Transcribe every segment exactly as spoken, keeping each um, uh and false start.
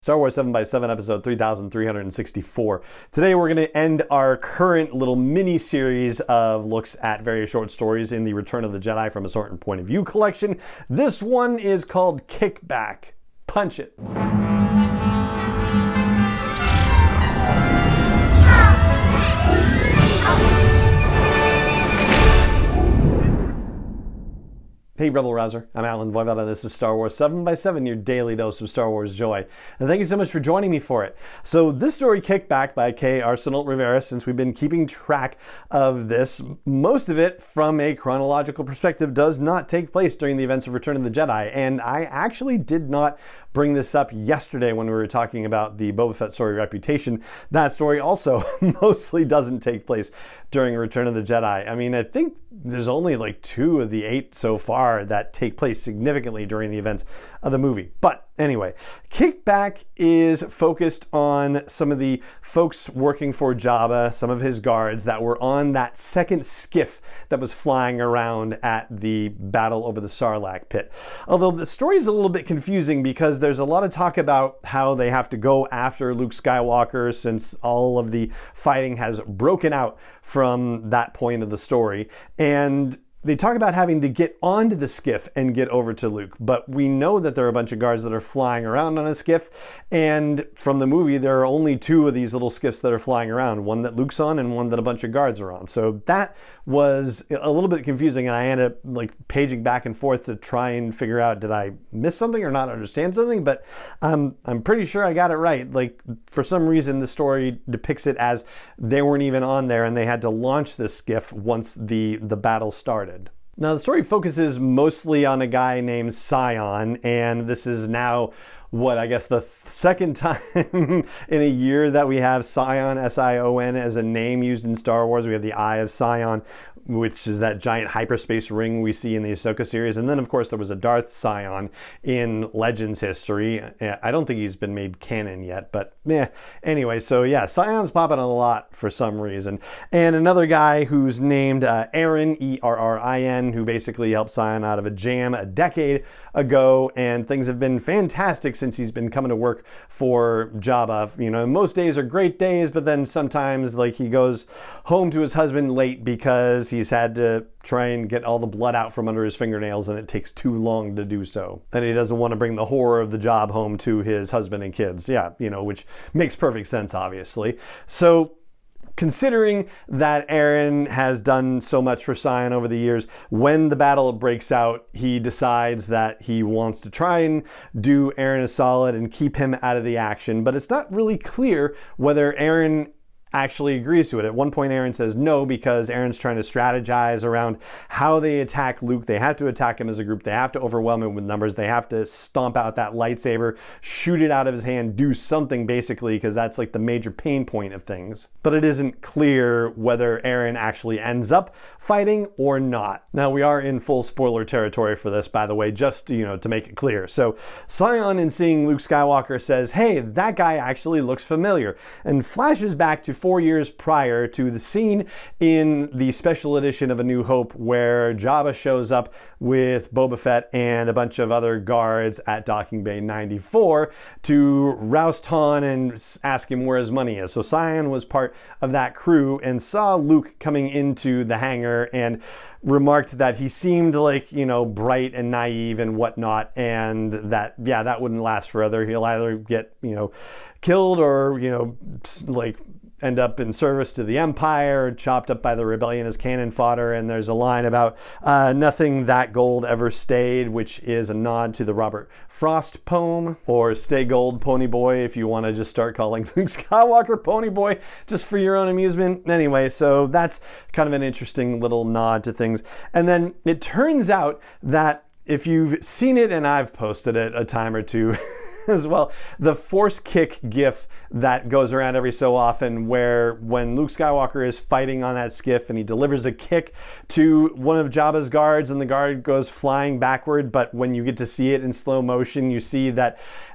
Star Wars seven by seven episode three thousand three hundred sixty-four. Today we're going to end our current little mini-series of looks at various short stories in the Return of the Jedi from a Certain Point of View collection. This one is called Kickback. Punch it. Hey Rebel Rouser, I'm Alan Voivod, and this is Star Wars seven by seven, your daily dose of Star Wars joy. And thank you so much for joining me for it. So this story, Kickback by Kay Arsenault Rivera, since we've been keeping track of this, most of it from a chronological perspective does not take place during the events of Return of the Jedi. And I actually did not bring this up yesterday when we were talking about the Boba Fett story, Reputation. That story also mostly doesn't take place during Return of the Jedi. I mean, I think there's only like two of the eight so far that take place significantly during the events of the movie. But anyway, Kickback is focused on some of the folks working for Jabba, some of his guards that were on that second skiff that was flying around at the battle over the Sarlacc pit. Although the story is a little bit confusing because there's a lot of talk about how they have to go after Luke Skywalker since all of the fighting has broken out from that point of the story. And they talk about having to get onto the skiff and get over to Luke, but we know that there are a bunch of guards that are flying around on a skiff, and from the movie there are only two of these little skiffs that are flying around, one that Luke's on and one that a bunch of guards are on. So that was a little bit confusing, and I ended up like paging back and forth to try and figure out, did I miss something or not understand something? But um, I'm pretty sure I got it right. Like, for some reason the story depicts it as they weren't even on there and they had to launch this skiff once the, the battle started. Now, the story focuses mostly on a guy named Sion, and this is now, what, I guess the th- second time in a year that we have Sion, S I O N, as a name used in Star Wars. We have the Eye of Sion, which is that giant hyperspace ring we see in the Ahsoka series. And then, of course, there was a Darth Sion in Legends history. I don't think he's been made canon yet, but yeah. Anyway, so yeah, Sion's popping a lot for some reason. And another guy who's named uh, Arrin, E R R I N, who basically helped Sion out of a jam a decade ago. And things have been fantastic since he's been coming to work for Jabba. You know, most days are great days, but then sometimes, like, he goes home to his husband late because he's had to try and get all the blood out from under his fingernails, and it takes too long to do so. And he doesn't want to bring the horror of the job home to his husband and kids. Yeah, you know, which makes perfect sense, obviously. So, considering that Arrin has done so much for Sion over the years, when the battle breaks out, he decides that he wants to try and do Arrin a solid and keep him out of the action. But it's not really clear whether Arrin actually agrees to it. At one point, Arrin says no because Aaron's trying to strategize around how they attack Luke. They have to attack him as a group. They have to overwhelm him with numbers. They have to stomp out that lightsaber, shoot it out of his hand, do something basically, because that's like the major pain point of things. But it isn't clear whether Arrin actually ends up fighting or not. Now, we are in full spoiler territory for this, by the way, just, you know, to make it clear. So Sion, in seeing Luke Skywalker, says, hey, that guy actually looks familiar, and flashes back to four years prior to the scene in the special edition of A New Hope where Jabba shows up with Boba Fett and a bunch of other guards at Docking Bay ninety-four to roust Han and ask him where his money is. So Sion was part of that crew and saw Luke coming into the hangar and remarked that he seemed like, you know, bright and naive and whatnot, and that, yeah, that wouldn't last forever. He'll either get, you know, killed or, you know, like end up in service to the Empire, chopped up by the rebellion as cannon fodder. And there's a line about uh, nothing that gold ever stayed, which is a nod to the Robert Frost poem, or Stay Gold, Pony Boy, if you want to just start calling Luke Skywalker Pony Boy just for your own amusement. Anyway, so that's kind of an interesting little nod to things. And then it turns out that if you've seen it, and I've posted it a time or two as well, the force kick gif that goes around every so often where when Luke Skywalker is fighting on that skiff and he delivers a kick to one of Jabba's guards and the guard goes flying backward, but when you get to see it in slow motion, you see that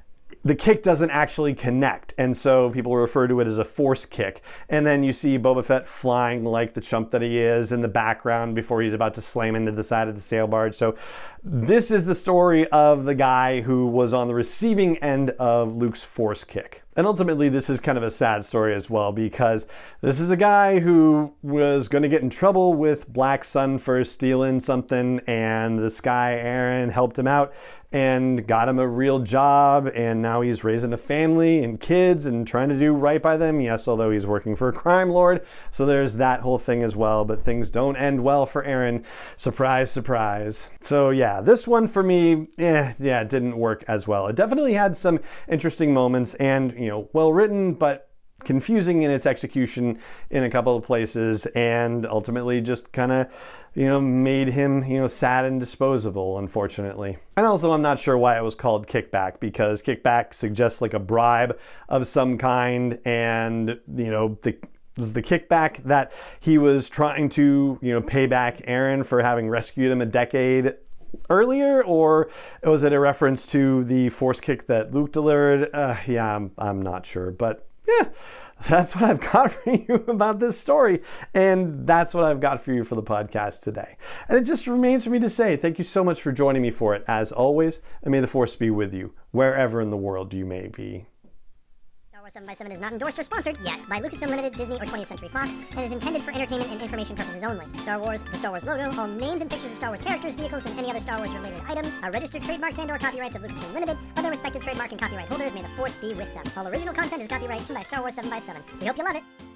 the kick doesn't actually connect, and so people refer to it as a force kick. And then you see Boba Fett flying like the chump that he is in the background before he's about to slam into the side of the sail barge. So this is the story of the guy who was on the receiving end of Luke's force kick. And ultimately, this is kind of a sad story as well, because this is a guy who was going to get in trouble with Black Sun for stealing something, and this guy, Aaron, helped him out and got him a real job, and now he's raising a family and kids and trying to do right by them. Yes, although he's working for a crime lord, so there's that whole thing as well, but things don't end well for Aaron. Surprise, surprise. So yeah, this one for me, eh, yeah, it didn't work as well. It definitely had some interesting moments and, you know, well written, but confusing in its execution in a couple of places, and ultimately just kind of, you know, made him, you know, sad and disposable, unfortunately. And also, I'm not sure why it was called kickback, because kickback suggests like a bribe of some kind, and, you know, the was the kickback that he was trying to, you know, pay back Aaron for having rescued him a decade earlier, or was it a reference to the force kick that Luke delivered? Uh, yeah, I'm, I'm not sure, but yeah, that's what I've got for you about this story, and that's what I've got for you for the podcast today. And it just remains for me to say thank you so much for joining me for it, as always, and may the Force be with you, wherever in the world you may be. Star Wars seven by seven is not endorsed or sponsored yet by Lucasfilm Limited, Disney, or twentieth Century Fox, and is intended for entertainment and information purposes only. Star Wars, the Star Wars logo, all names and pictures of Star Wars characters, vehicles, and any other Star Wars related items are registered trademarks and or copyrights of Lucasfilm Limited, or their respective trademark and copyright holders. May the Force be with them. All original content is copyrighted by Star Wars seven by seven. We hope you love it.